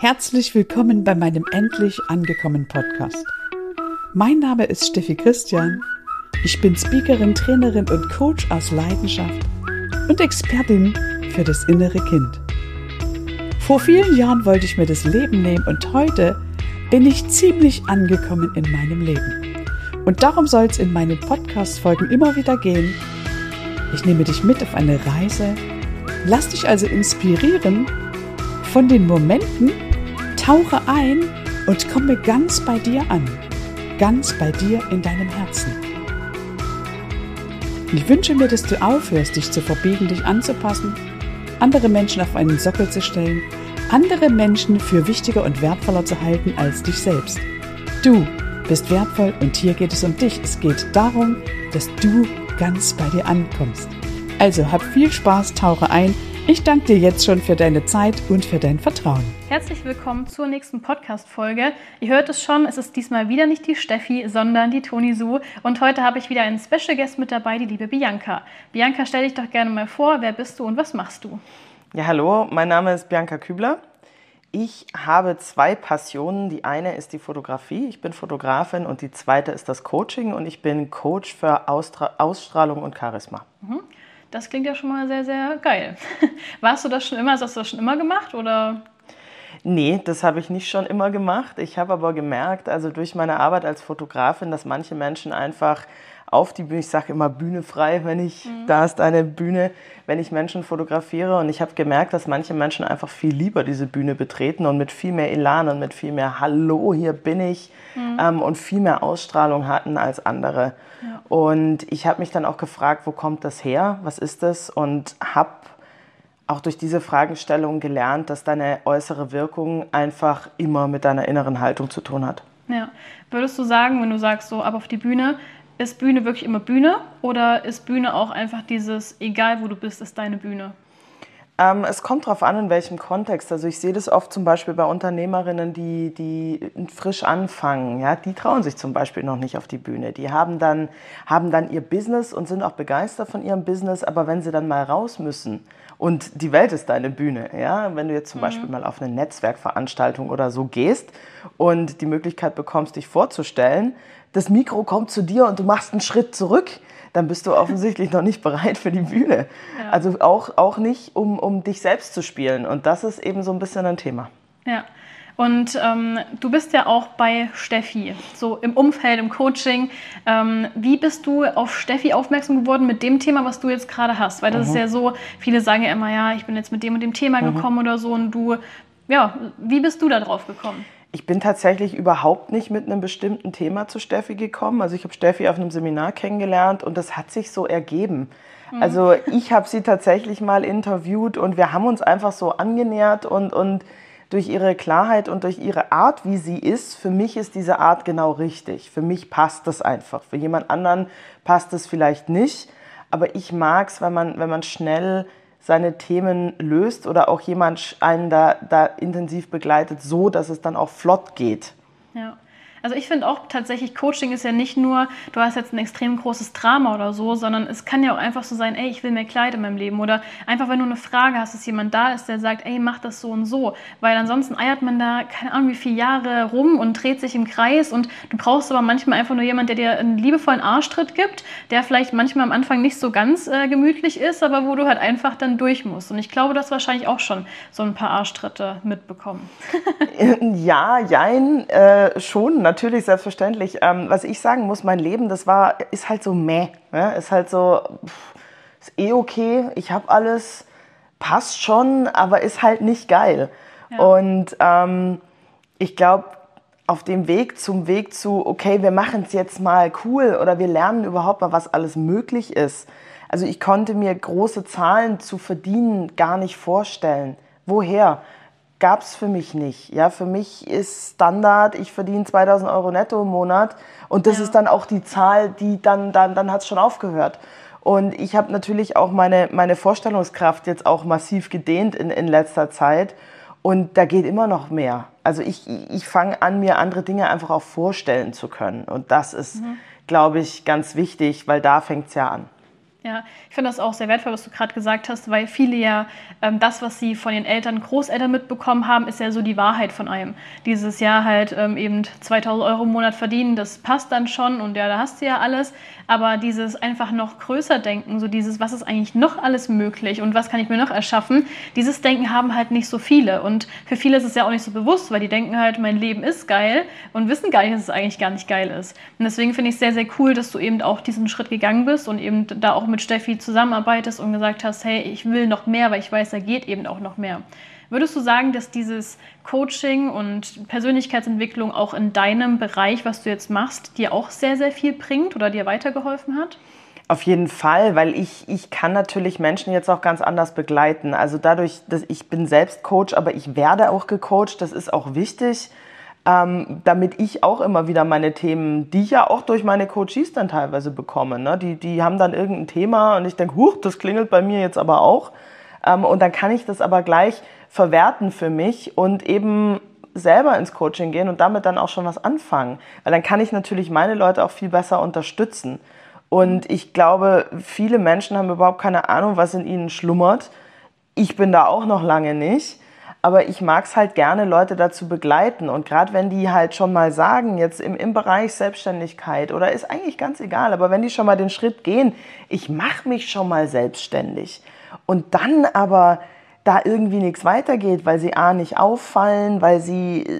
Herzlich willkommen bei meinem Endlich angekommen Podcast. Mein Name ist Steffi Christian. Ich bin Speakerin, Trainerin und Coach aus Leidenschaft und Expertin für das innere Kind. Vor vielen Jahren wollte ich mir das Leben nehmen und heute bin ich ziemlich angekommen in meinem Leben. Und darum soll es in meinen Podcast-Folgen immer wieder gehen. Ich nehme dich mit auf eine Reise, lass dich also inspirieren von den Momenten, tauche ein und komme ganz bei dir an, ganz bei dir in deinem Herzen. Ich wünsche mir, dass du aufhörst, dich zu verbiegen, dich anzupassen, andere Menschen auf einen Sockel zu stellen, andere Menschen für wichtiger und wertvoller zu halten als dich selbst. Du bist wertvoll und hier geht es um dich. Es geht darum, dass du ganz bei dir ankommst. Also hab viel Spaß, tauche ein. Ich danke dir jetzt schon für deine Zeit und für dein Vertrauen. Herzlich willkommen zur nächsten Podcast-Folge. Ihr hört es schon, es ist diesmal wieder nicht die Steffi, sondern die Toni Su. Und heute habe ich wieder einen Special Guest mit dabei, die liebe Bianca. Bianca, stell dich doch gerne mal vor, wer bist du und was machst du? Ja, hallo, mein Name ist Bianca Kübler. Ich habe zwei Passionen. Die eine ist die Fotografie, ich bin Fotografin, und die zweite ist das Coaching, und ich bin Coach für Ausstrahlung und Charisma. Das klingt ja schon mal sehr, sehr geil. Warst du das schon immer? Hast du das schon immer gemacht, oder? Nee, das habe ich nicht schon immer gemacht. Ich habe aber gemerkt, also durch meine Arbeit als Fotografin, dass manche Menschen einfach auf die Bühne, ich sage immer Bühne frei, da ist eine Bühne, wenn ich Menschen fotografiere, und ich habe gemerkt, dass manche Menschen einfach viel lieber diese Bühne betreten und mit viel mehr Elan und mit viel mehr Hallo, hier bin ich und viel mehr Ausstrahlung hatten als andere. Ja. Und ich habe mich dann auch gefragt, wo kommt das her, was ist das, und habe auch durch diese Fragestellung gelernt, dass deine äußere Wirkung einfach immer mit deiner inneren Haltung zu tun hat. Ja. Würdest du sagen, wenn du sagst, so ab auf die Bühne, ist Bühne wirklich immer Bühne, oder ist Bühne auch einfach dieses, egal wo du bist, ist deine Bühne? Es kommt darauf an, in welchem Kontext. Also ich sehe das oft zum Beispiel bei Unternehmerinnen, die frisch anfangen. Ja? Die trauen sich zum Beispiel noch nicht auf die Bühne. Die haben dann ihr Business und sind auch begeistert von ihrem Business, aber wenn sie dann mal raus müssen und die Welt ist deine Bühne, ja? Wenn du jetzt zum Beispiel mal auf eine Netzwerkveranstaltung oder so gehst und die Möglichkeit bekommst, dich vorzustellen, das Mikro kommt zu dir und du machst einen Schritt zurück, dann bist du offensichtlich noch nicht bereit für die Bühne. Ja. Also auch nicht, um dich selbst zu spielen. Und das ist eben so ein bisschen ein Thema. Ja, und du bist ja auch bei Steffi, so im Umfeld, im Coaching. Wie bist du auf Steffi aufmerksam geworden mit dem Thema, was du jetzt gerade hast? Weil das ist ja so, viele sagen ja immer, ja, ich bin jetzt mit dem und dem Thema gekommen oder so. Und du, ja, wie bist du da drauf gekommen? Ich bin tatsächlich überhaupt nicht mit einem bestimmten Thema zu Steffi gekommen. Also ich habe Steffi auf einem Seminar kennengelernt und das hat sich so ergeben. Also ich habe sie tatsächlich mal interviewt und wir haben uns einfach so angenähert und durch ihre Klarheit und durch ihre Art, wie sie ist, für mich ist diese Art genau richtig. Für mich passt das einfach. Für jemand anderen passt es vielleicht nicht. Aber ich mag es, wenn man schnell seine Themen löst oder auch jemand einen da intensiv begleitet, so dass es dann auch flott geht. Ja. Also ich finde auch tatsächlich, Coaching ist ja nicht nur, du hast jetzt ein extrem großes Drama oder so, sondern es kann ja auch einfach so sein, ey, ich will mehr Kleid in meinem Leben, oder einfach, wenn du eine Frage hast, dass jemand da ist, der sagt, ey, mach das so und so, weil ansonsten eiert man da, keine Ahnung, wie viele Jahre rum und dreht sich im Kreis, und du brauchst aber manchmal einfach nur jemanden, der dir einen liebevollen Arschtritt gibt, der vielleicht manchmal am Anfang nicht so ganz gemütlich ist, aber wo du halt einfach dann durch musst. Und ich glaube, du hast wahrscheinlich auch schon so ein paar Arschtritte mitbekommen. Ja, jein, schon, natürlich, selbstverständlich. Was ich sagen muss, mein Leben, ist halt so mäh. Ja? Ist halt so, ist eh okay, ich habe alles, passt schon, aber ist halt nicht geil. Ja. Und ich glaube, auf dem Weg zu, okay, wir machen es jetzt mal cool oder wir lernen überhaupt mal, was alles möglich ist. Also ich konnte mir große Zahlen zu verdienen gar nicht vorstellen. Woher? Gab es für mich nicht. Ja, für mich ist Standard, ich verdiene 2.000 Euro netto im Monat, und das ist dann auch die Zahl, die dann hat es schon aufgehört. Und ich habe natürlich auch meine Vorstellungskraft jetzt auch massiv gedehnt in letzter Zeit, und da geht immer noch mehr. Also ich fange an, mir andere Dinge einfach auch vorstellen zu können, und das ist, glaube ich, ganz wichtig, weil da fängt es ja an. Ja, ich finde das auch sehr wertvoll, was du gerade gesagt hast, weil viele ja das, was sie von den Eltern, Großeltern mitbekommen haben, ist ja so die Wahrheit von einem. Dieses Jahr halt eben 2.000 Euro im Monat verdienen, das passt dann schon und ja, da hast du ja alles. Aber dieses einfach noch größer denken, so dieses, was ist eigentlich noch alles möglich und was kann ich mir noch erschaffen, dieses Denken haben halt nicht so viele. Und für viele ist es ja auch nicht so bewusst, weil die denken halt, mein Leben ist geil und wissen gar nicht, dass es eigentlich gar nicht geil ist. Und deswegen finde ich es sehr, sehr cool, dass du eben auch diesen Schritt gegangen bist und eben da auch mit Steffi zusammenarbeitest und gesagt hast, hey, ich will noch mehr, weil ich weiß, da geht eben auch noch mehr. Würdest du sagen, dass dieses Coaching und Persönlichkeitsentwicklung auch in deinem Bereich, was du jetzt machst, dir auch sehr, sehr viel bringt oder dir weitergeholfen hat? Auf jeden Fall, weil ich kann natürlich Menschen jetzt auch ganz anders begleiten. Also dadurch, dass ich bin selbst Coach, aber ich werde auch gecoacht, das ist auch wichtig, damit ich auch immer wieder meine Themen, die ich ja auch durch meine Coaches dann teilweise bekomme, ne? Die haben dann irgendein Thema und ich denke, huch, das klingelt bei mir jetzt aber auch. Und dann kann ich das aber gleich verwerten für mich und eben selber ins Coaching gehen und damit dann auch schon was anfangen. Weil dann kann ich natürlich meine Leute auch viel besser unterstützen. Und ich glaube, viele Menschen haben überhaupt keine Ahnung, was in ihnen schlummert. Ich bin da auch noch lange nicht. Aber ich mag es halt gerne, Leute dazu begleiten. Und gerade wenn die halt schon mal sagen, jetzt im Bereich Selbstständigkeit oder ist eigentlich ganz egal, aber wenn die schon mal den Schritt gehen, ich mache mich schon mal selbstständig und dann aber da irgendwie nichts weitergeht, weil sie nicht auffallen, weil sie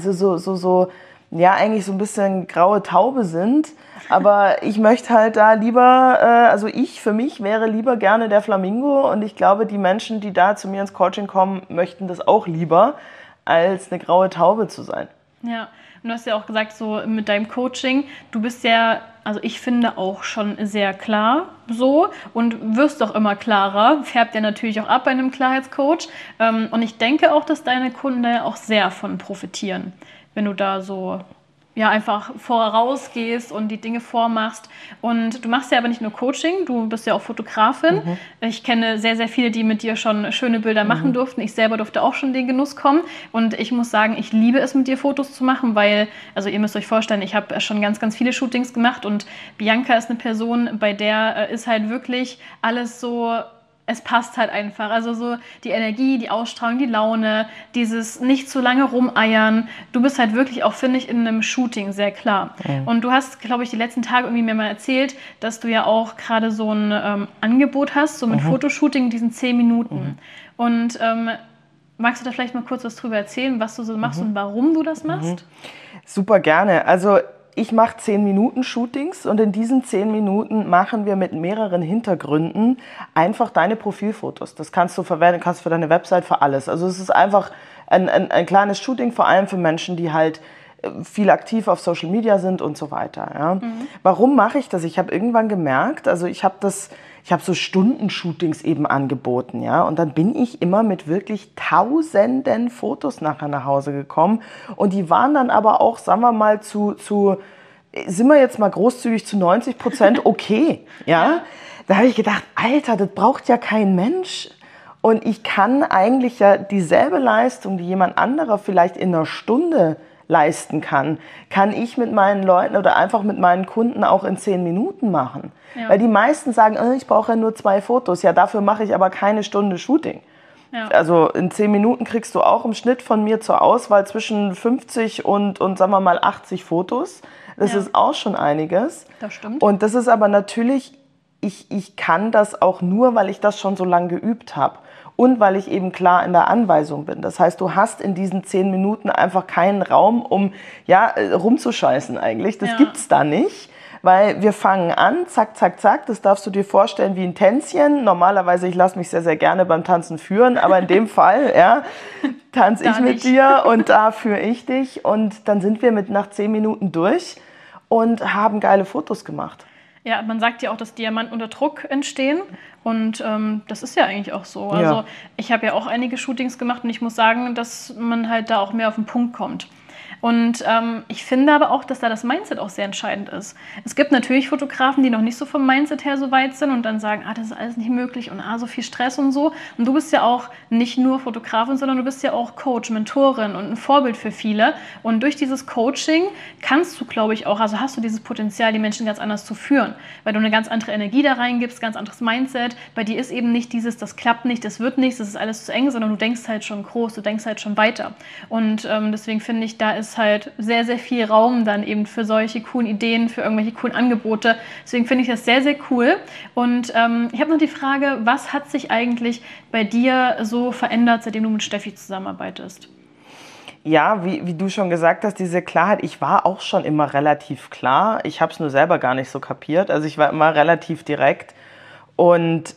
also ja, eigentlich so ein bisschen graue Taube sind. Aber ich möchte halt da lieber, für mich wäre lieber gerne der Flamingo und ich glaube, die Menschen, die da zu mir ins Coaching kommen, möchten das auch lieber, als eine graue Taube zu sein. Ja, und du hast ja auch gesagt, so mit deinem Coaching, du bist ja, also ich finde auch schon sehr klar so und wirst doch immer klarer, färbt ja natürlich auch ab bei einem Klarheitscoach. Und ich denke auch, dass deine Kunden da auch sehr von profitieren, wenn du da so ja, einfach vorausgehst und die Dinge vormachst. Und du machst ja aber nicht nur Coaching, du bist ja auch Fotografin. Mhm. Ich kenne sehr, sehr viele, die mit dir schon schöne Bilder machen durften. Ich selber durfte auch schon in den Genuss kommen. Und ich muss sagen, ich liebe es, mit dir Fotos zu machen, weil, also ihr müsst euch vorstellen, ich habe schon ganz, ganz viele Shootings gemacht und Bianca ist eine Person, bei der ist halt wirklich alles so... Es passt halt einfach. Also so die Energie, die Ausstrahlung, die Laune, dieses nicht zu lange rumeiern. Du bist halt wirklich auch, finde ich, in einem Shooting sehr klar. Mhm. Und du hast, glaube ich, die letzten Tage irgendwie mir mal erzählt, dass du ja auch gerade so ein Angebot hast, so mit Fotoshooting, diesen 10 Minuten. Mhm. Und magst du da vielleicht mal kurz was drüber erzählen, was du so machst und warum du das machst? Super gerne. Also ich mache 10 Minuten Shootings und in diesen 10 Minuten machen wir mit mehreren Hintergründen einfach deine Profilfotos. Das kannst du verwenden, kannst für deine Website, für alles. Also es ist einfach ein kleines Shooting, vor allem für Menschen, die halt viel aktiv auf Social Media sind und so weiter. Ja. Mhm. Warum mache ich das? Ich habe irgendwann gemerkt, also ich habe so Stundenshootings eben angeboten, ja, und dann bin ich immer mit wirklich tausenden Fotos nachher nach Hause gekommen und die waren dann aber auch, sagen wir mal, sind wir jetzt mal großzügig, zu 90% okay, ja. Da habe ich gedacht, Alter, das braucht ja kein Mensch und ich kann eigentlich ja dieselbe Leistung, die jemand anderer vielleicht in einer Stunde leisten kann ich mit meinen Leuten oder einfach mit meinen Kunden auch in 10 Minuten machen. Ja. Weil die meisten sagen, ich brauche ja nur 2 Fotos. Ja, dafür mache ich aber keine Stunde Shooting. Ja. Also in 10 Minuten kriegst du auch im Schnitt von mir zur Auswahl zwischen 50 und sagen wir mal 80 Fotos. Das ist auch schon einiges. Das stimmt. Und das ist aber natürlich, ich kann das auch nur, weil ich das schon so lange geübt habe. Und weil ich eben klar in der Anweisung bin. Das heißt, du hast in diesen 10 Minuten einfach keinen Raum, um rumzuscheißen eigentlich. Das gibt's da nicht, weil wir fangen an, zack, zack, zack. Das darfst du dir vorstellen wie ein Tänzchen. Normalerweise, ich lasse mich sehr, sehr gerne beim Tanzen führen, aber in dem Fall, tanze ich mit dir und da führe ich dich. Und dann sind wir nach 10 Minuten durch und haben geile Fotos gemacht. Ja, man sagt ja auch, dass Diamanten unter Druck entstehen und das ist ja eigentlich auch so. Also ich habe ja auch einige Shootings gemacht und ich muss sagen, dass man halt da auch mehr auf den Punkt kommt. Und ich finde aber auch, dass da das Mindset auch sehr entscheidend ist. Es gibt natürlich Fotografen, die noch nicht so vom Mindset her so weit sind und dann sagen, das ist alles nicht möglich und so viel Stress und so. Und du bist ja auch nicht nur Fotografin, sondern du bist ja auch Coach, Mentorin und ein Vorbild für viele. Und durch dieses Coaching kannst du, glaube ich, auch, also hast du dieses Potenzial, die Menschen ganz anders zu führen, weil du eine ganz andere Energie da reingibst, ganz anderes Mindset. Bei dir ist eben nicht dieses, das klappt nicht, das wird nichts, das ist alles zu eng, sondern du denkst halt schon groß, du denkst halt schon weiter. Und deswegen finde ich, da ist halt sehr, sehr viel Raum dann eben für solche coolen Ideen, für irgendwelche coolen Angebote. Deswegen finde ich das sehr, sehr cool. Und ich habe noch die Frage, was hat sich eigentlich bei dir so verändert, seitdem du mit Steffi zusammenarbeitest? Ja, wie du schon gesagt hast, diese Klarheit, ich war auch schon immer relativ klar. Ich habe es nur selber gar nicht so kapiert. Also ich war immer relativ direkt. Und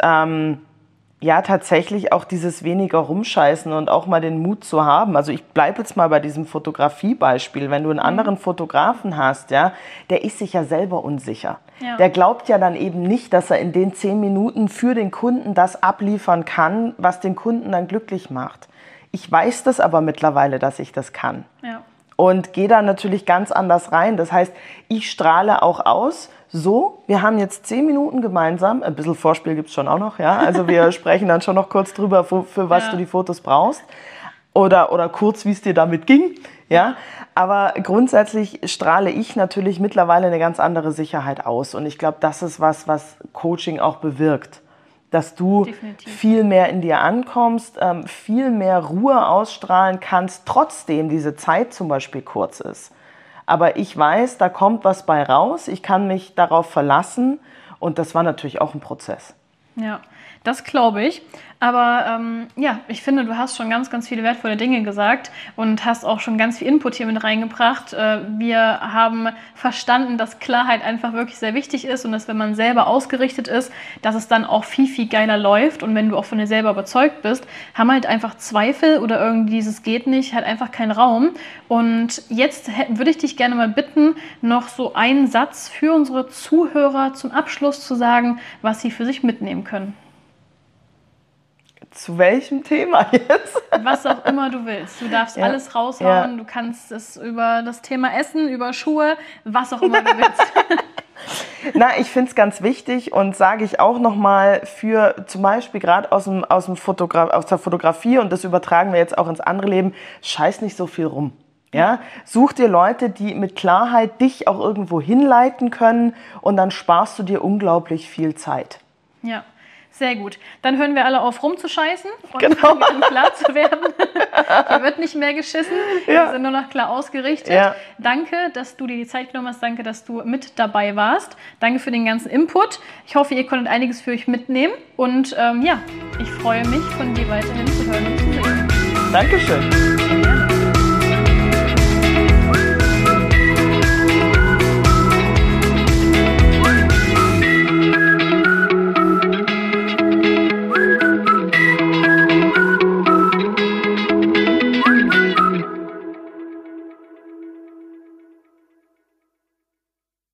ja, tatsächlich auch dieses weniger rumscheißen und auch mal den Mut zu haben. Also ich bleibe jetzt mal bei diesem Fotografiebeispiel. Wenn du einen anderen Fotografen hast, ja, der ist sich ja selber unsicher. Ja. Der glaubt ja dann eben nicht, dass er in den 10 Minuten für den Kunden das abliefern kann, was den Kunden dann glücklich macht. Ich weiß das aber mittlerweile, dass ich das kann. Ja. Und gehe da natürlich ganz anders rein. Das heißt, ich strahle auch aus, so, wir haben jetzt 10 Minuten gemeinsam, ein bisschen Vorspiel gibt es schon auch noch, ja. Also wir sprechen dann schon noch kurz drüber, für was du die Fotos brauchst. Oder kurz, wie es dir damit ging, ja. Aber grundsätzlich strahle ich natürlich mittlerweile eine ganz andere Sicherheit aus. Und ich glaube, das ist was Coaching auch bewirkt. Dass du viel mehr in dir ankommst, viel mehr Ruhe ausstrahlen kannst, trotzdem diese Zeit zum Beispiel kurz ist. Aber ich weiß, da kommt was bei raus, ich kann mich darauf verlassen und das war natürlich auch ein Prozess. Ja, das glaube ich. Aber ja, ich finde, du hast schon ganz, ganz viele wertvolle Dinge gesagt und hast auch schon ganz viel Input hier mit reingebracht. Wir haben verstanden, dass Klarheit einfach wirklich sehr wichtig ist und dass, wenn man selber ausgerichtet ist, dass es dann auch viel, viel geiler läuft. Und wenn du auch von dir selber überzeugt bist, haben halt einfach Zweifel oder irgendwie dieses geht nicht, halt einfach keinen Raum. Und jetzt würde ich dich gerne mal bitten, noch so einen Satz für unsere Zuhörer zum Abschluss zu sagen, was sie für sich mitnehmen können. Zu welchem Thema jetzt? Was auch immer du willst. Du darfst alles raushauen. Du kannst es über das Thema Essen, über Schuhe, was auch immer du willst. Na, ich finde es ganz wichtig und sage ich auch nochmal für zum Beispiel gerade aus der Fotografie und das übertragen wir jetzt auch ins andere Leben, scheiß nicht so viel rum. Ja? Such dir Leute, die mit Klarheit dich auch irgendwo hinleiten können und dann sparst du dir unglaublich viel Zeit. Ja. Sehr gut. Dann hören wir alle auf, rumzuscheißen und fangen an, klar zu werden. Hier wird nicht mehr geschissen. Wir sind nur noch klar ausgerichtet. Ja. Danke, dass du dir die Zeit genommen hast. Danke, dass du mit dabei warst. Danke für den ganzen Input. Ich hoffe, ihr konntet einiges für euch mitnehmen. Und ich freue mich, von dir weiterhin zu hören und zu sehen. Dankeschön.